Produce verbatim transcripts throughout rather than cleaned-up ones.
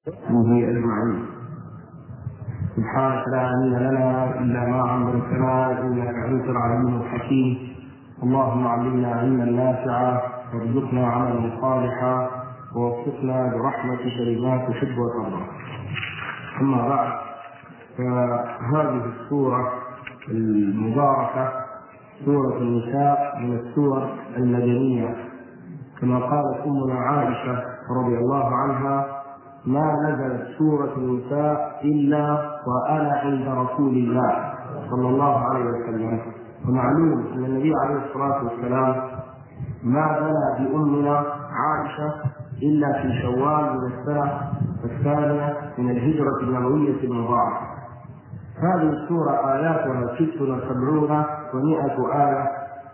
به أجمعين. سبحانك لا علم لنا إلا ما علمتنا إنك أنت العليم الحكيم. اللهم علمنا علما نافعا وارزقنا عملا صالحا ووفقنا برحمتك لما تحب وترضى. أما بعد، فهذه السورة المباركة سورة النساء من السور المدنية، كما قالت أمنا عائشة رضي الله عنها: ما نزلت سورة النساء إلا وأنا عند رسول الله صلى الله عليه وسلم. ومعلوم أن النبي عليه الصلاة والسلام ما بنى بأمنا عائشة إلا في شوال من السنة الثانية من الهجرة النبوية المباركة. هذه السورة آياتها ست وسبعون ومائة آية،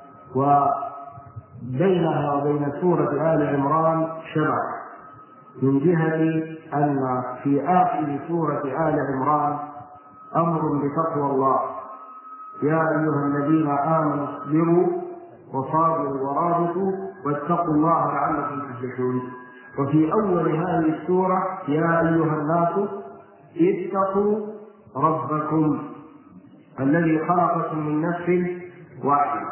وبينها وبين سورة آل عمران شبه، من جهة أن في آخر سورة آل عمران أمر بتقوى الله: يا أيها الذين آمنوا اصبروا وصابروا ورابطوا واتقوا الله لعلكم تفلحون. وفي أول هذه السورة: يا أيها الناس اتقوا ربكم الذي خلقكم من نفس واحدة.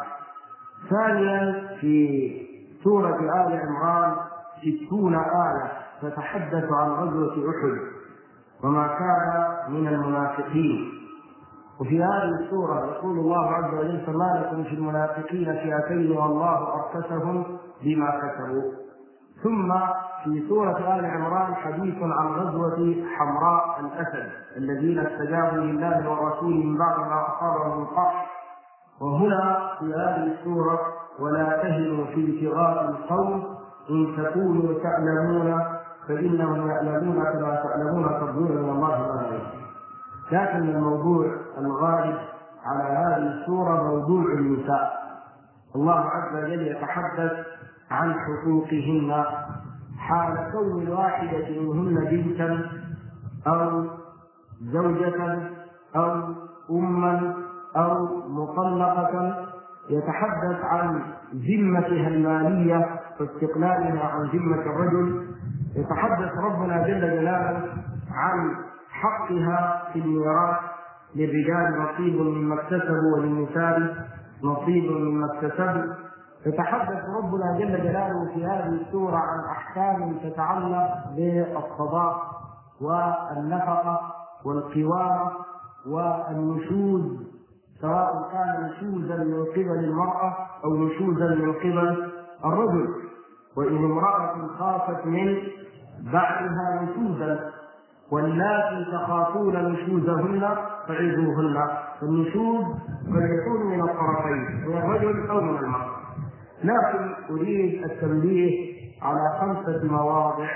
ثانيا في سورة آل عمران ستون آية تتحدث عن غزوة أحد وما كان من المنافقين. وفي هذه السورة يقول الله عز وجل: فما لكم في المنافقين فئتين والله أركسهم بما كسبوا. ثم في سورة آل عمران حديث عن غزوة حمراء الأسد الذين استجابوا لله والرسول من بعد ما أصابهم القرح. وهنا في هذه السورة: ولا تهنوا في ابتغاء القوم إن تكونوا تعلمون فإنهم يعلمون كما تعلمون ترجون من الله ما لا يعلمون. لكن الموضوع الغالب على هذه السورة موضوع النساء. الله عز وجل يتحدث عن حقوقهن حال كون الواحدة منهن بنتا أو زوجة أو أما أو مطلقة. يتحدث عن ذمتها المالية واستقلالها عن ذمة الرجل. يتحدث ربنا جل جلاله عن حقها في الميراث: للرجال نصيب مما اكتسبوا وللنساء نصيب مما اكتسبوا. يتحدث ربنا جل جلاله في هذه السورة عن أحكام تتعلق بالصداق والنفقة والقوامة والنشوز، سواء كان نشوزا من قبل المرأة أو نشوزا من قبل الرجل. وإن امرأة خافت من بعدها نشوزا واللاتي تخافون نشوزهن فعظوهن. فالنشوز قد يكون من الطرفين، من الرجل أو من المرأة. لكن أريد التنبيه على خمسة مواضع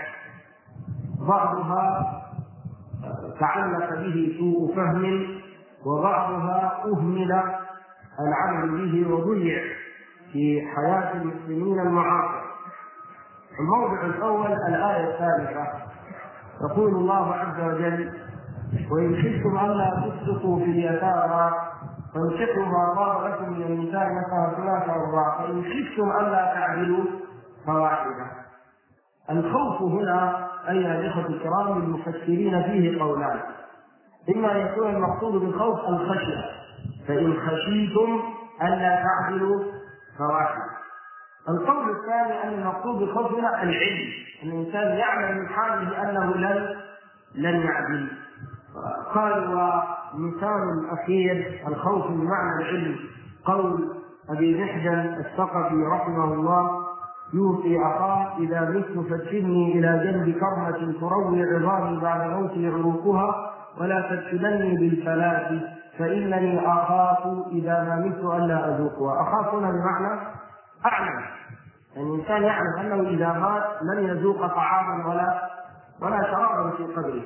بعضها تعلق به سوء فهم، وبعضها أهمل العمل به وضيع في حياة المسلمين المعاصرة. الموضع الأول الآية الثالثة، يقول الله عز وجل: وإن خفتم ألا تسقطوا في اليتامى فانكحوا ما طاب لكم من النساء مثنى وثلاث وأرباع فإن خفتم ألا تعدلوا فواحدة. الخوف هنا أيها الإخوة الكرام للمفسرين فيه قولان: إما أن يكون المقصود بالخوف الخشية، فإن خشيتم ألا تعدلوا فواحدة. القول الثاني أن المقصود بالخوف هنا العلم، أن الإنسان يعلم من حاله أنه لن لن يعدل. قال: ومثال الأخير الخوف بمعنى العلم قول أبي محجن الثقفي رحمه الله: يوصي أخاه إذا مت فادفني إلى جنب كرمة تروي عظامي بعد موتي عروقها ولا تدفنني بالفلاة فإنني أخاف إذا ما مت ألا أذوقها. أخاف هنا بمعنى أعلم، يعني الإنسان يعلم أنه إذا مات لن يذوق طعاما ولا ولا شرابا في قبره.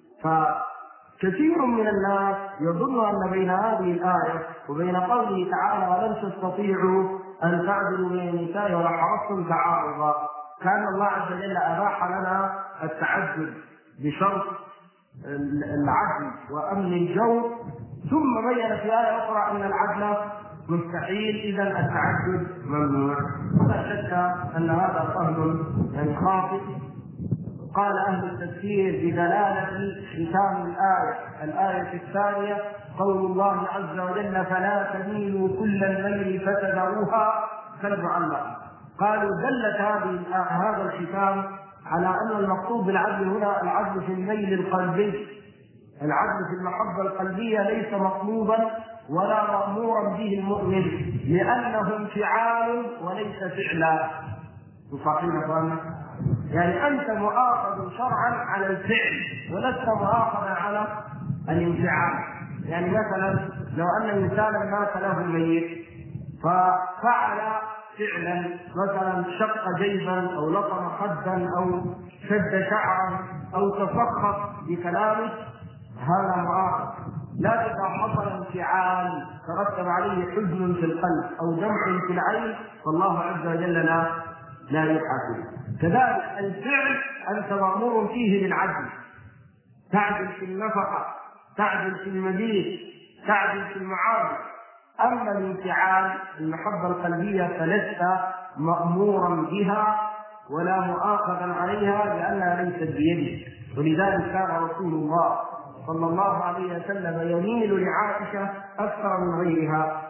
فكثير من الناس يظن أن بين هذه الآية وبين قوله تعالى: ولن تستطيعوا أن تعدلوا بين النساء ولا حرصتم تعارضا، كان الله عز وجل أباح لنا التعدد بشرط العدل وأمن الجور، ثم بين في آية أخرى أن العدل مستحيل، إذا التعدد ممنوع. ولا شك أن هذا فهم يعني خاطئ. قال أهل التفسير بدلالة ختام الآية. الآية الثانية قول الله عز وجل فلا تميلوا كل الميل فتذروها كالمعلقة. قالوا دلت هذه هذا الختام على أن المقصود بالعدل هنا العدل في الميل القلبي. العدل في المحبة القلبية ليس مطلوبا ولا مأمورا به المؤمن، لأنه انفعال وليس فعلا. تصحيح فهمنا؟ يعني أنت مؤاخذ شرعا على الفعل ولست مؤاخذا على الانفعال. يعني مثلا لو أن إنسانا مات له ميت ففعل فعلا، مثلا شق جيبا أو لطم خدا أو شد شعرا أو تسخط بكلامه، هذا مؤاخذ. لا إذا حصل انفعال ترتب عليه حزن في القلب أو دمع في العين فالله عز وجل لا لا يحاسب. كذلك الفعل أنت مأمور فيه بالعدل، تعدل في النفقة، تعدل في المبيت، تعدل في المعاملة. أما الانفعال المحبة القلبية فلست مأمورا بها ولا مؤاخذا عليها لأنها ليست بيدك. ولذلك كان رسول الله صلى الله عليه وسلم يميل لعائشة أكثر من غيرها.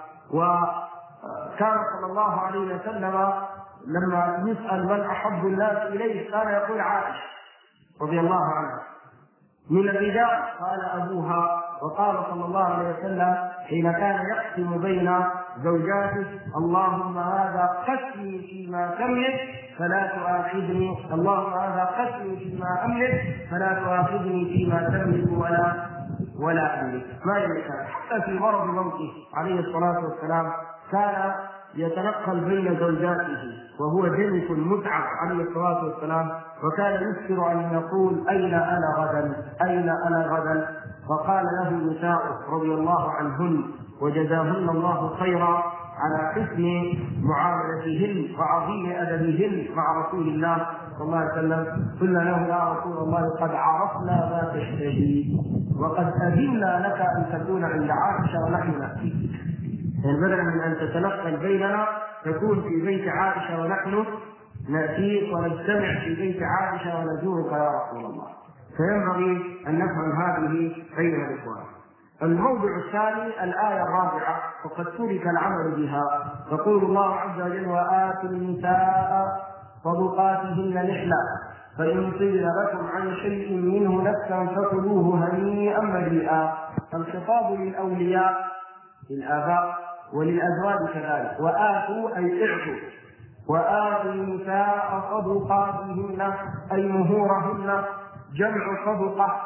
وكان صلى الله عليه وسلم لما يسأل من أحب الناس إليه كان يقول عائشة رضي الله عنها. من الرجال قال أبوها. وقال صلى الله عليه وسلم حين كان يقسم بين زوجاته اللهم هذا قسمي فيما تملك فلا تؤاخذني، اللهم هذا قسمي فيما أملك فلا تؤاخذني فيما تملك ولا ولا أملك. ما يملك. حتى في مرض موته عليه الصلاة والسلام كان يتنقل بين زوجاته وهو جنس متعب عليه الصلاة والسلام، وكان يكثر أن يقول أين أنا غدا أين أنا غدا. فقال له نساؤه رضي الله عنهن وجزاهن الله خيرا على حسن معاملتهن وعظيم أدبهن مع رسول الله صلى الله عليه وسلم، قلنا له يا رسول الله قد عرفنا ما تشتهي وقد أذنا لك أن تكون عند عائشة ونحن نأتيك. يعني بدلا من أن تتنقل بيننا تكون في بيت عائشة ونحن نأتيك ونجتمع في بيت عائشة ونزورك يا رسول الله. فينبغي أن نفهم هذه بين الإخوان. الموضع الثاني الآية الرابعة وقد ترك العمل بها. يقول الله عز وجل وآتوا النساء صدقاتهن نحلة فإن طيب لكم عن شيء منه نفسا فكلوه هنيئا مريئا. الخطاب للأولياء للآباء وللأزواج كذلك. وآتوا أي اعطوا. وآتوا النساء صدقاتهن أي مهورهن جمع صدقة.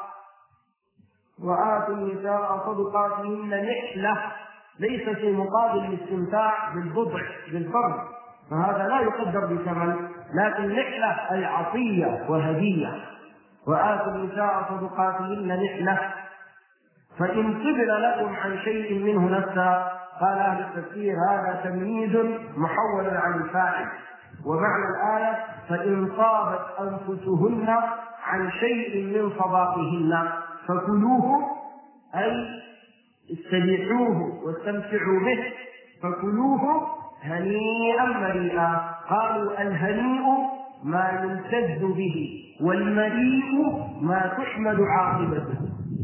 وآتوا النساء صدقاتهن نحلة ليس في مقابل الاستمتاع بالبضع بالفرد، فهذا لا يقدر بثمن، لكن نحلة أي عطية وهدية. وآتوا النساء صدقاتهن نحلة فإن طبن لكم عن شيء منه نفسا. قال أهل التفسير هذا تمييز محول عن الفاعل، ومعنى الآية فإن طابت أنفسهن عن شيء من صداقهن فكلوه أي استبيحوه واستمتعوا به، فكلوه هنيئا مريئا. قالوا الهنيء ما يمتد به والمريء ما تحمد عاقبته.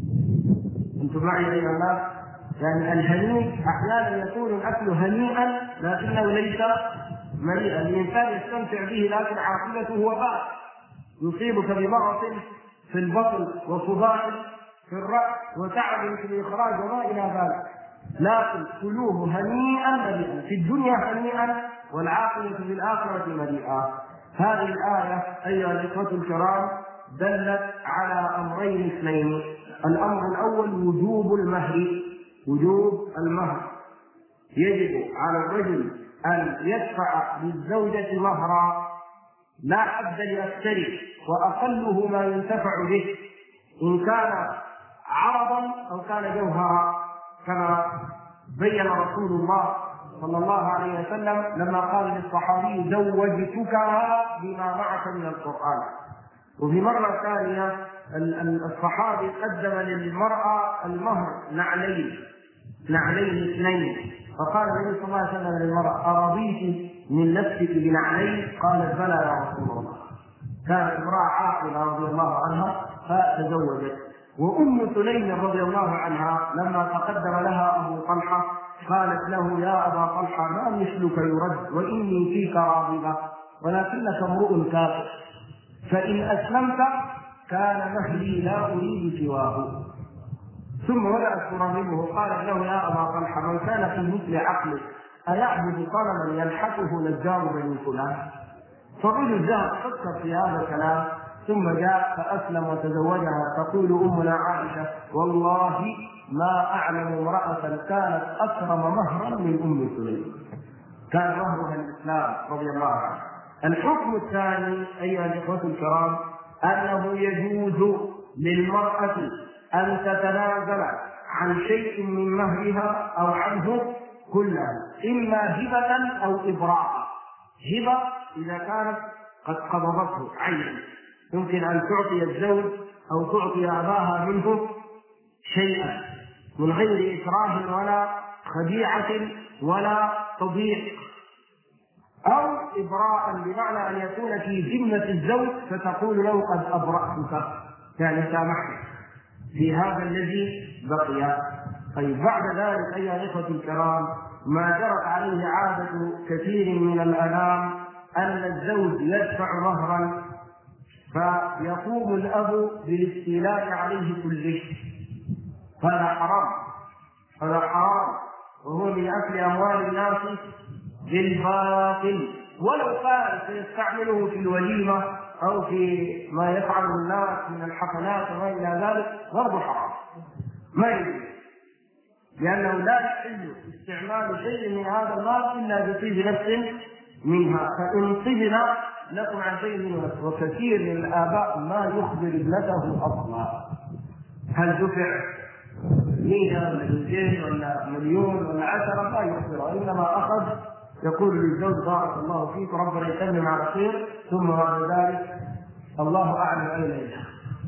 انتم معي ايها الناس؟ يعني الهنيء احيانا يكون الاكل هنيئا لكنه ليس مريئا. الانسان يستمتع به لكن عاقبته وباء، يصيبك بمغص في البطن وصداع في الرأس وتعب في الإخراج وما إلى ذلك. لكن كلوه هنيئا مريئا، في الدنيا هنيئا والعاقبة في الآخرة مريئا. هذه الآية أيها الإخوة الكرام دلت على أمرين اثنين. الأمر الأول وجوب المهر. وجوب المهر يجب على الرجل أن يدفع للزوجة مهرا لا حد لأكثره، وأقله ما ينتفع به إن كان عرضا أو كان جوهرا، كما بين رسول الله صلى الله عليه وسلم لما قال للصحابي زوجتكها بما معك من القرآن. وفي مرة ثانية الصحابي قدم للمرأة المهر نعلين نعلين اثنين، فقال النبي صلى الله عليه وسلم للمرأة أرضيت من نفسك بنعلين؟ قالت بلى يا رسول الله. كانت امرأة عاقلة رضي الله عنها فتزوجت. وأم سليم رضي الله عنها لما تقدم لها أبو طلحة قالت له: يا أبا طلحة، ما مثلك يرد وإني فيك راغبة، ولكنك امرؤ كافر، فإن أسلمت كان مهلي لا أريد سواه. ثم بدأت تراغبه، قالت له: يا أبا طلحة، من كان في مثل عقلك أيعبد صنما يلحقه نجار بني فلان؟ فالرجل ذهب فكر في هذا الكلام ثم جاء فأسلم وتزوجها. تقول أمنا عائشة: والله ما أعلم امرأة كانت أكرم مهرا من أم سليم، كان مهرها الإسلام رضي الله عنها. الحكم الثاني أيها الإخوة الكرام أنه يجوز للمرأة أن تتنازل عن شيء من مهرها أو عنه كله، إما هبة أو إبراء. هبة إذا كانت قد قبضته عينا، يمكن أن تعطي الزوج أو تعطي أباها منه شيئا من غير إكراه ولا خديعة ولا تضييق، أو إبراء بمعنى أن يكون في ذمة الزوج فتقول له: قد أبرأتك، يعني سامحك في هذا الذي بقي. طيب بعد ذلك أيها الإخوة الكرام ما جرت عليه عادة كثير من الأنام أن الزوج يدفع مهرا فيقوم الأب بالاستيلاء عليه كله. هذا حرام، هذا حرام، وهو من أكل أموال الناس بالباطل، ولو كان سيستعمله في الوليمة أو في ما يفعل الناس من الحفلات وما إلى ذلك برضه حرام، ما يجوز، لأنه لا يحل استعمال شيء من هذا المال إلا بطيب نفس منها. فإن طبنا لكم عن شيء من نفس. وكثير من الآباء ما يخبر ابنته أصلا، هل دفع مئة ولا مئتين ولا مليون ولا عشرة، لا يخبر، إنما أخذ يقول للزوج: بارك الله فيك، ربنا يسلم على خير، ثم بعد ذلك الله أعلم أين يذهب.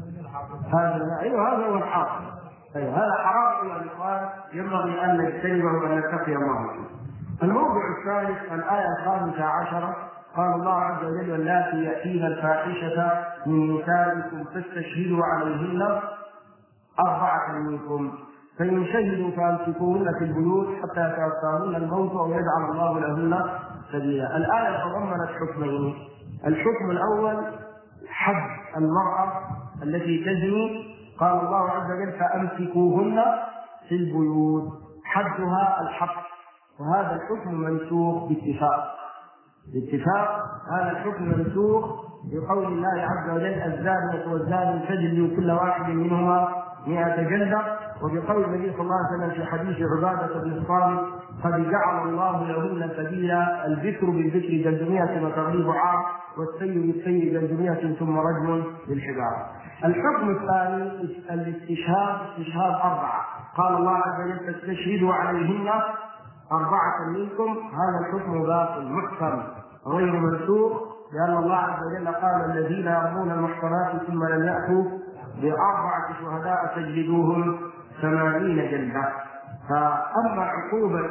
هذا أيوه هذا هو الحاصل. أيوه هذا حرام أيها الإخوان، ينبغي أن نجتنبه وأن نتقي الله فيه. الموضوع الثالث الآية الخامسة عشرة، قال الله عز وجل: واللاتي يأتين الفاحشة من نسائكم فاستشهدوا عليهن أربعة منكم، فإن شهدوا فأمسكوهن في البيوت حتى يتوفاهن الموت أو يجعل الله لهن سبيلا. الآية تضمنت حكمين: الحكم الأول حد المرأة التي تزني، قال الله عز وجل: فأمسكوهن في البيوت، حدها الحق، وهذا الحكم منسوخ باتفاق. باتفاق هذا الحكم منسوخ بقول الله عز وجل: الزانية والزاني فاجلدوا كل واحد منهما مئة جلدة، وبقول النبي صلى الله عليه وسلم في حديث عبادة بن الصامت: قد جعل الله لهن سبيلا، الذكر بالذكر جلدمية وتغليب عام، والسيء بالسيء جلدمية ثم رجم بالحجارة. الحكم الثاني الاستشهاد، استشهاد أربعة، قال الله عز وجل: فاستشهدوا عليهن أربعة منكم. هذا الحكم باطل محكم غير منسوخ، لأن الله عز وجل قال: الذين يرمون المحصنات ثم لم يأتوا بأربعة شهداء فاجلدوهم ثمانين جلدة. فأما عقوبة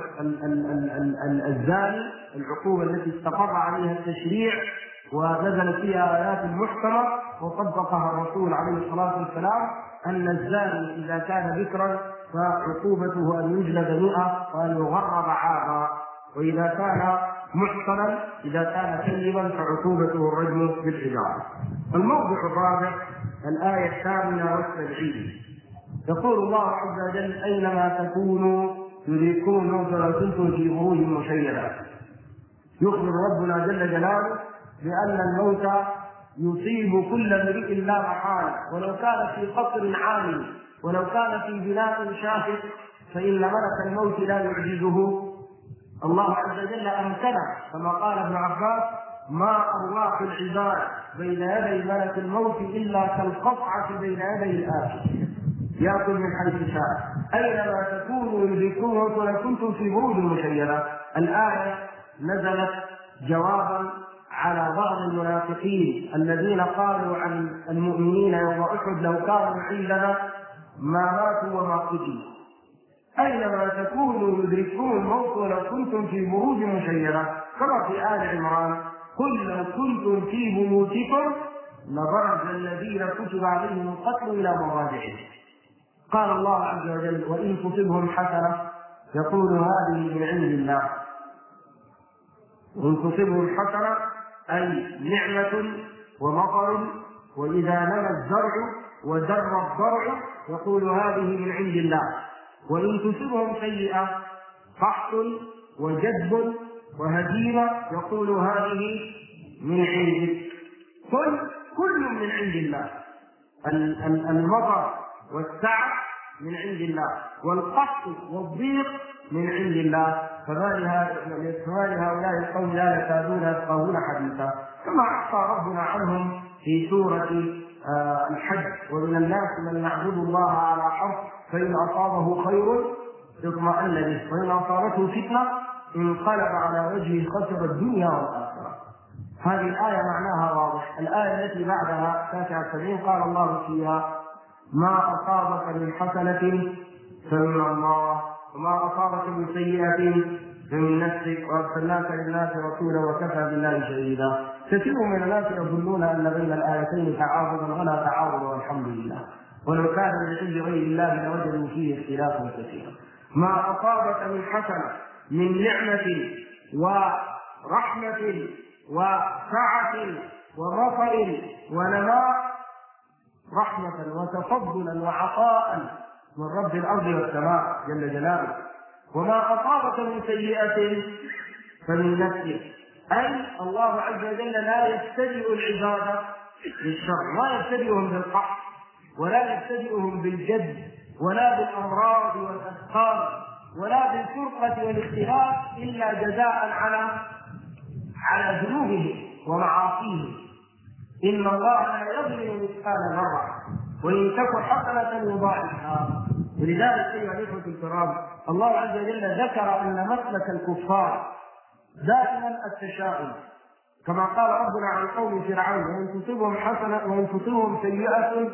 الزاني، العقوبة التي استقر عليها التشريع ونزل فيها آيات محكمة وطبقها الرسول عليه الصلاة والسلام، أن الزاني إذا كان ذكرا فعقوبته أن يجلد مئة وأن يغرب عاما، وإذا كان محصنا إذا كان كذبا فعقوبته الرجم بالحجارة. الموضوع الرابع الآية الثامنة والسبعين، يقول الله عز وجل: أينما تكونوا يدرككم الموت ولو كنتم في بروج مشيدة. يخبر ربنا جل جلاله بأن الموت يصيب كل امرئ لا محالة، ولو كان في قصر عالي، ولو كان في بناء شاهق، فإن ملك الموت لا يعجزه. الله عز وجل أمكنه كما قال ابن عباس: ما أرواح العباد بين يدي ملك الموت إلا كالقطعة بين يدي الآكل، يأكل من حيث شاء. أينما تكونوا يدرككم الموت ولو كنتم في بروج مشيدة. الآية نزلت جوابا على بعض المنافقين الذين قالوا عن المؤمنين يوم أحد: لو كانوا عندنا ما ماتوا وما قتلوا. أينما تكونوا يدرككم الموت ولو كنتم في بروج مشيدة، كما في آل عمران: قل لو كنتم في بيوتكم لبرز الذين كتب عليهم القتل إلى مضاجعهم. قال الله عز وجل: وإن تصبهم حسنة يقول هذه من عند الله. وإن تصبهم حسنة أي نعمة ومطر، وإذا نمى الزرع ودر الضرع يقول هذه من عند الله. وإن تصبهم سيئة قحط وجدب وهزيمة يقول هذه من عندك. كل كل من عند الله. المطر والسعة من عند الله، والقحط والضيق من عند الله. فما لهؤلاء القوم لا يكادون يفقهون حديثا، كما أحصى ربنا عنهم في سورة الحج: ومن الناس من يعبد الله على حرف فإن أصابه خير اطمأن به وإن أصابته فتنة انقلب على وجهه خسر الدنيا والآخرة. هذه الآية معناها واضح. الآية التي بعدها تاسعة سبعين قال الله فيها: ما أصابك من حسنة فمن الله وما أصابك من سيئة فمن نفسك وأرسلناك للناس رسولا وكفى بالله شهيدا. كثير من الناس يظنون أن بين الآيتين تعارضا ولا تعارض، والحمد لله. ولو كان من عند غير الله لوجدوا فيه اختلافا كثيرا. ما أصابك من حسنة من نعمة ورحمة وسعة ومطر ونماء، رحمة وتفضلا وعطاء من رب الأرض والسماء جل جلاله. وما أصابك من سيئة فمن نفسك، أي الله عز وجل لا يبتدئ العباد بالشر، لا يبتدئهم بالقحط ولا يبتدئهم بالجد ولا بالأمراض والأسقام ولا بالفرقة والاختلاف إلا جزاء على على ذنوبهم ومعاصيهم. إن الله لا يظلم مثقال ذرة وإن تك حسنة يضاعفها. ولذلك أيها الإخوة الكرام، الله عز وجل ذكر أن مسلك الكفار دائما التشاؤم، كما قال ربنا عن قوم فرعون: وإن تصبهم حسنة وإن تصبهم سيئة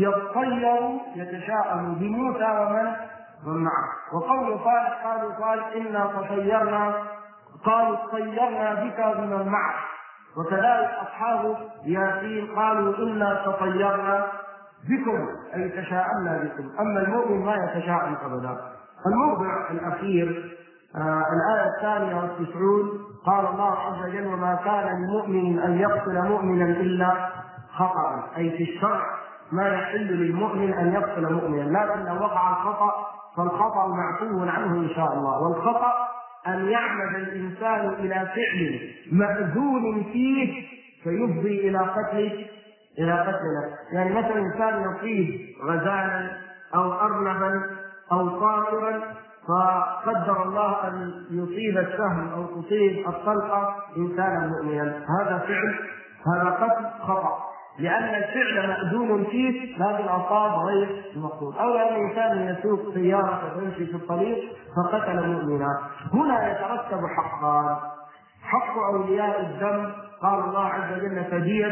يطيروا يتشاءموا بموسى ومن ومن معه. وقول صالح قالوا صالح إنا تطيرنا قالوا طيرنا بك ومن معك. وكذلك أصحاب ياسين قالوا إنا تطيرنا بكم أي تشاءمنا بكم. أما المؤمن ما يتشاءم أبدا. الموضع الأخير آه الآية الثانية والتسعون قال الله عز وجل: وما كان لمؤمن أن يقتل مؤمنا إلا خطأ، أي في الشرع ما يحل للمؤمن أن يقتل مؤمنا، لكن لو وقع الخطأ فالخطأ معفو عنه إن شاء الله. والخطأ أن يعمد الإنسان إلى فعل مأذون فيه فيفضي إلى قتل إلى قتل نفسه. يعني مثلا إنسان يصيب غزالا أو أرنبا أو طائرا، فقدر الله أن يصيب السهم أو تصيب الطلقة إنسانا مؤمنا، هذا فعل هذا قتل خطأ، لأن الفعل مأذون فيه لكن أصاب غير المقصود. أو أن إنسان يسوق سيارة ويمشي في الطريق فقتل مؤمنا. هنا يترتب حقان: حق أولياء الدم قال الله عز وجل: فدية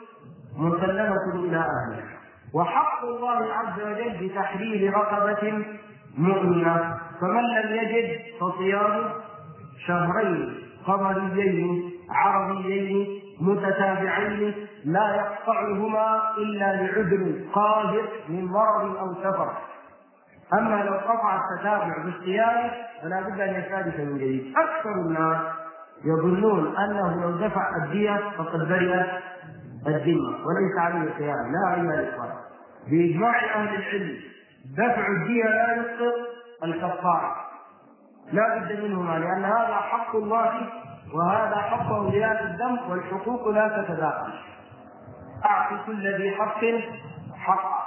مسلمة إلى أهله، وحق الله عز وجل بتحرير رقبة مؤمنة. فمن لم يجد فصيام شهرين قمريين عربيين متتابعين لا يقطعهما إلا لعذر قاهر من مرض أو سفر. أما لو قطع التتابع بالصيام فلا بد أن يستأنف من جديد. أكثر الناس يظنون أنه لو دفع الدية فقد برئ الذمة وليس عليه صيام. لا أيها الإخوان، بإجماع أهل العلم دفع الدية لا يسقط الكفارة، لا بد منهما، لأن هذا حق الله وهذا حق أولياء الدم، والحقوق لا تتداخل. أعطي كل ذي حق حقه.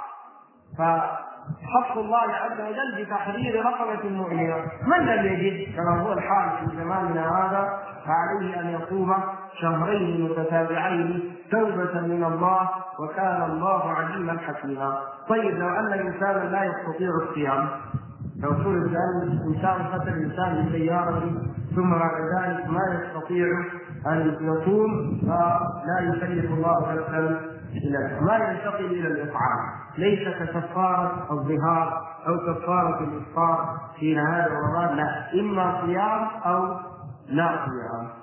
فحق الله عز وجل بتحرير رقبة مؤمنة. من لم يجد كما هو الحال في زماننا هذا فعليه أن يصوم شهرين متتابعين توبة من الله، وكان الله عليما حكيما. طيب لو أن الإنسان لا يستطيع الصيام، لو فرض أن إنسان قتل إنسان بسيارة ثم بعد ذلك ما يستطيع أن يصوم، فلا يكلف الله نفسا إلا ما ينتقل إلى الإطعام، ليس ككفارة الظهار أو كفارة الإفطار في نهار رمضان، لا، إما صيام أو لا صيام.